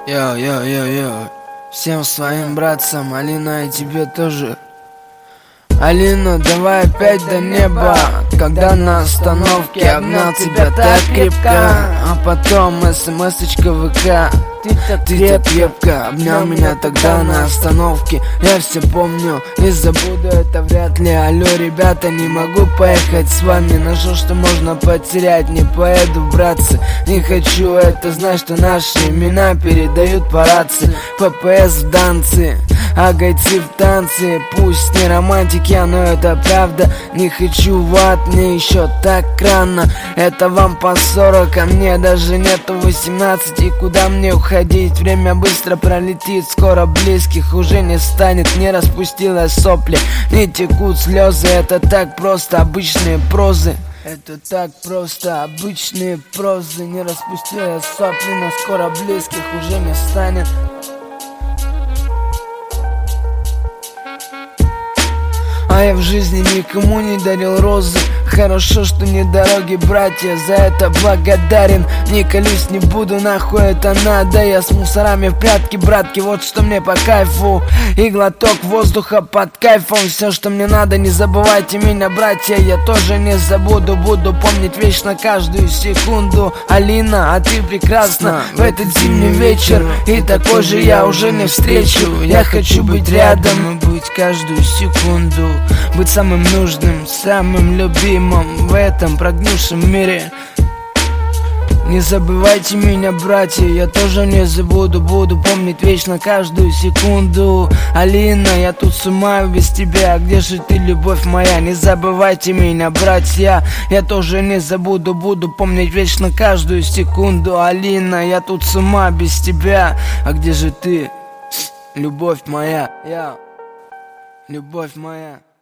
Йо, всем своим братцам, Алина, и тебе тоже. Алина, давай опять до неба, когда на остановке обнял тебя так крепко, а потом смс-очка в ВК. Ты крепко обнял меня тогда на остановке. Я все помню и забуду это вряд ли. Алло, ребята, не могу поехать с вами. Нашел, что можно потерять, не поеду, братцы. Не хочу это знать, что наши имена передают по рации. ППС в танцы, а гайцы в танцы. Пусть не романтики, но это правда. Не хочу в ад, мне еще так рано. Это вам по 40, а мне даже нету 18. И куда мне уходить? Время быстро пролетит, скоро близких уже не станет. Не распустилась сопли, не текут слезы. Это так просто, обычные прозы. Это так просто, обычные прозы. Не распустилась сопли, но скоро близких уже не станет. А я в жизни никому не дарил розы. Хорошо, что не дороги, братья, за это благодарен. Не колюсь, не буду, нахуй это надо. Я с мусорами в прятки, братки, вот что мне по кайфу. И глоток воздуха под кайфом. Все, что мне надо, не забывайте меня, братья. Я тоже не забуду, буду помнить вечно каждую секунду. Алина, а ты прекрасна в этот зимний вечер. И такой же я уже не встречу. Я хочу быть рядом и быть каждую секунду. Быть самым нужным, самым любимым в этом прогнившем мире. Не забывайте меня, братья, я тоже не забуду. Буду помнить вечно каждую секунду. Алина, я тут с ума без тебя. Где же ты, любовь моя? Не забывайте меня, братья, я тоже не забуду. Буду помнить вечно каждую секунду. Алина, я тут с ума без тебя. А где же ты, любовь моя? Любовь моя.